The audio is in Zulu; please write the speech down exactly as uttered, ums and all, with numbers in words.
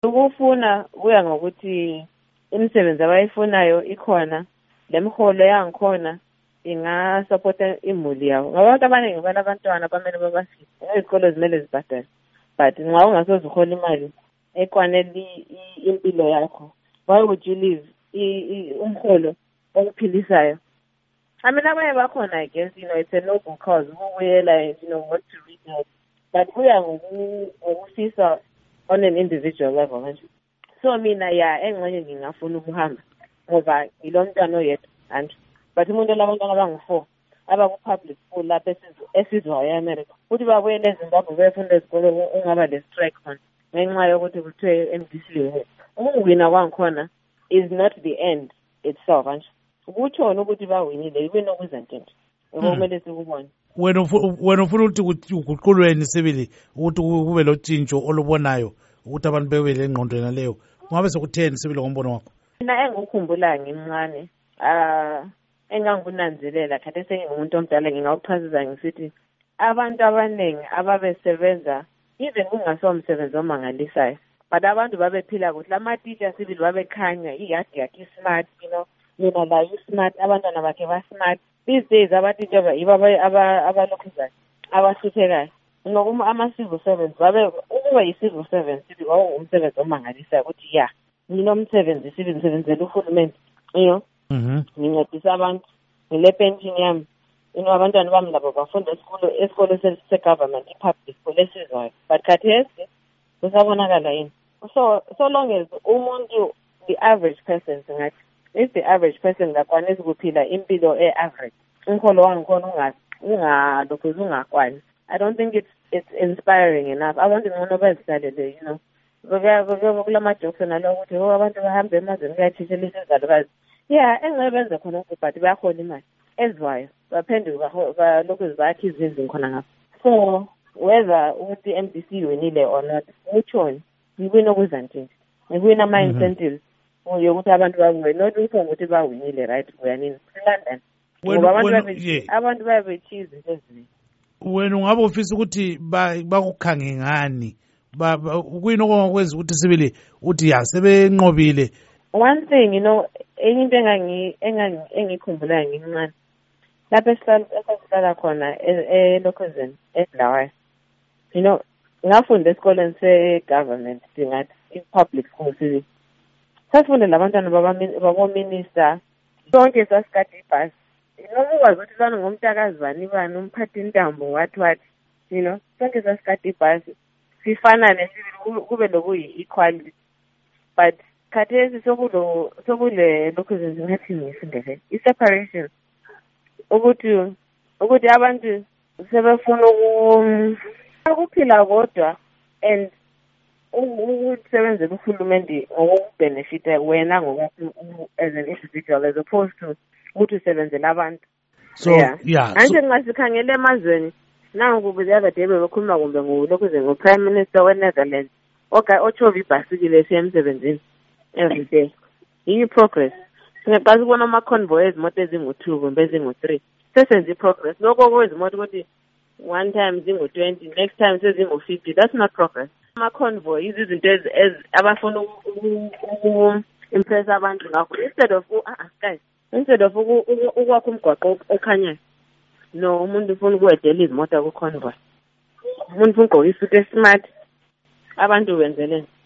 Ukufuna kuya ngokuthi imisebenzi abayifunayo ikhona, lemiholo yangikhona ingasupporta imuli yawo. Ngabantu abaningi banabantwana bamele babasise. Izikole zimele zibhadale. But nxa ungasoze uhola imali ekwanele impilo yakho, why would you leave umholo okuphilisayo? I mean, abanye bakhona, I guess, you know, it's a noble cause. Like, you know, what to read out. But we are ngokufisa on an individual level. So mina ya engxenye ngingafuna ukuhamba ngoba ilo mntwana oyedwa and but umuntu labantwana abangu-four abaku-public school lapha esizwayo e-America futhi babuyele eZimbabwe befunda ezikole ungaba le-strike khona ngenxa yokuthi kuthiwe M D C ukuwina kwangikhona is not the end itself nje ukutshona ukuthi bawinile iwina okuzantinto okumele sikubone. Wena wena ufuna ukuthi uguqulweni sibili ukuthi kube lo tshintsho olubonayo ukuthi abantu bebe lengqondo naleyo ngabe sokutheni sibili ngombono wakho? Mina engikukhumbula ngimncane ah engangunanzelela kade sengingumuntu omdala ngingawuchazisa ngisithi abantu abaningi ababesebenza even kungasomsebenzi omangalisayo but abantu babephila kuhle ama-teacher sibili babekhanya iyadi yakhe smart, you know, yena la smart, abantwana bakhe ba-smart. These days abatitsha yibo abalokhuzana abahluphekayo nokuma ama-civil servants babe ukuba yi-civil servant sithi wawungumsebenzi omangalisayo ukuthi ya nginomsebenzi sibi ngisebenzela uhulumeni, you know, ngincedisa abantu ngile pension yami, you know, abantwana bami labo bafunda esikolo esikolo se-government i-public school esizwayo but khathesi kusabonakala yini. So so long as umuntu the average person singathi if the average person ngakwanisa ukuphila impilo e-average umkholo wangikhona ungalokhu ungakwani, I don't think it's it's inspiring enough. Abantu ngcono bezihlalele, you know, kulama-jokes nalo ukuthi oh abantu bahambe emazweni kuyathishelisa izalukazi. Yeah, engeke benze khona ukuthi but bayahola imali ezwayo baphenduka balokhu zibakha izindlu khona ngapha. So whether ukuthi M D C iwinile or not utshoni ngiwina okuzantinto ngiwina ama-incentives yokuthi abantu babuye not ukuthi bawinile right kuyanini London ngoba abantu bayabechize into eziningi. Wena ungabe ufisa ukuthi bakukhange ngani kuyini okwenza ukuthi sibili uthi ya sebenqobile? One thing, you know, enye into engangi engikhumbulayo ngincane lapha esihlala khona eLokhuzeni eBulawayo, you know, ngafunda esikoleni se-government singathi i-public school sithi sasifunda labantwana babominister sonke sasikade ibhasi, noma ukwazi ukuthi lwana ngomntakazi bani bani umphathi intambo wathi wathi, you know, sonke sasikade ibhasi sifanane sibili kube lokuyi-equality but khathesi sokulo sokule Lokhuzeni singathi ngisindele i-separation ukuthi ukuthi abantu sebefuna ukuphila kodwa and ukusebenzela uhulumende ngokubhenefita wena ngokwakho as an individual as opposed to ukuthi usebenzela abantu. So yeah, anje ngasikhangele emazweni nangu the other day bebekhuluma kumbe nguLokhuzeni ngo-Prime Minister we-Netherlands ochova ibhasikile esiya emsebenzini every day. Iyi progress. Singaqala ukubona ama-convoy ezimoto ezingu-two kumbe ezingu-three sesenze i-progress. Lokho kwezimoto ukuthi one time zingu-twenty next time sezingu-fifty, that's not progress. Ama-convoy izinto abafuna uku-impress abantu ngakho instead of ah guys instead of ukwakha umgwaqo okhanyayo no umuntu ufuna ukuwedela izimoto ku-convoy, umuntu ufuna ugqoka isuit esmart, abantu wenzeleni.